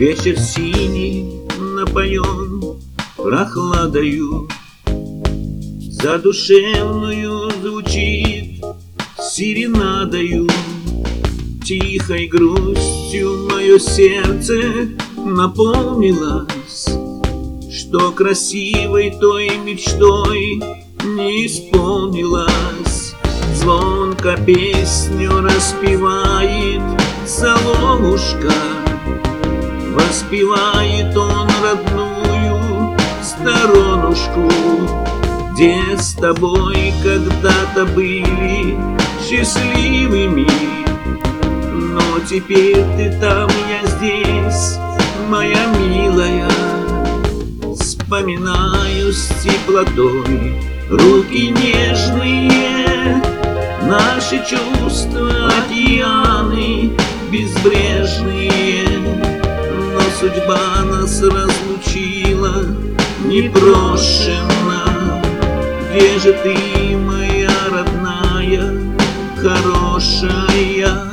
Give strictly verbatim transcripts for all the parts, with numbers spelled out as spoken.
Вечер синий напоен прохладою, задушевную звучит серенадою. Тихой грустью мое сердце наполнилось, что красивой той мечтой не исполнилась. Звонко песню распевает соловушка, воспевает он родную сторонушку, где с тобой когда-то были счастливыми. Но теперь ты там, я здесь, моя милая. Вспоминаю с теплотой руки нежные, наши чувства океаны безбрежные. Но судьба нас разлучила непрошенно. Где же ты, моя родная, хорошая?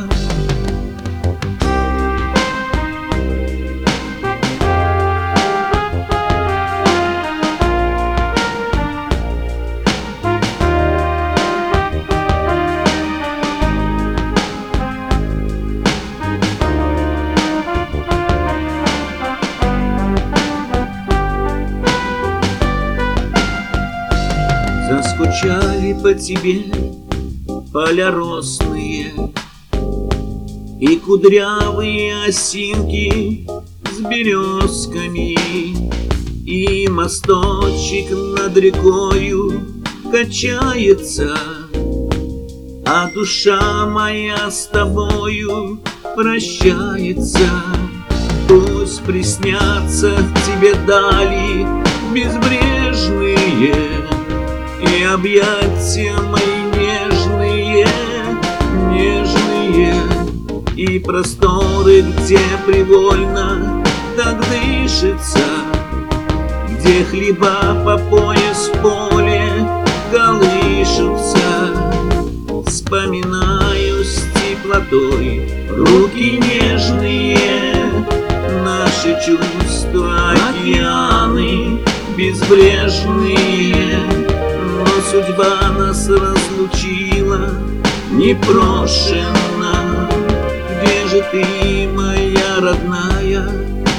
Заскучали по тебе поля росные и кудрявые осинки с березками, и мосточек над рекою качается, а душа моя с тобою прощается. Пусть приснятся тебе дали безбрежные, и объятия мои нежные, нежные, и просторы, где привольно так дышится, где хлеба по пояс в поле колышутся. Вспоминаю с теплотой руки нежные, наши чувства океаны безбрежные. Но судьба нас разлучила непрошенно. Где же ты, моя родная,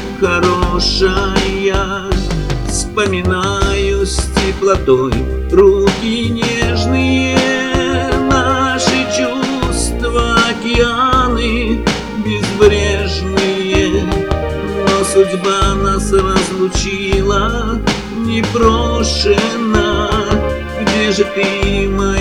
хорошая? Вспоминаю с теплотой руки нежные, наши чувства океаны безбрежные. Но судьба нас разлучила непрошенно. Где же ты, моя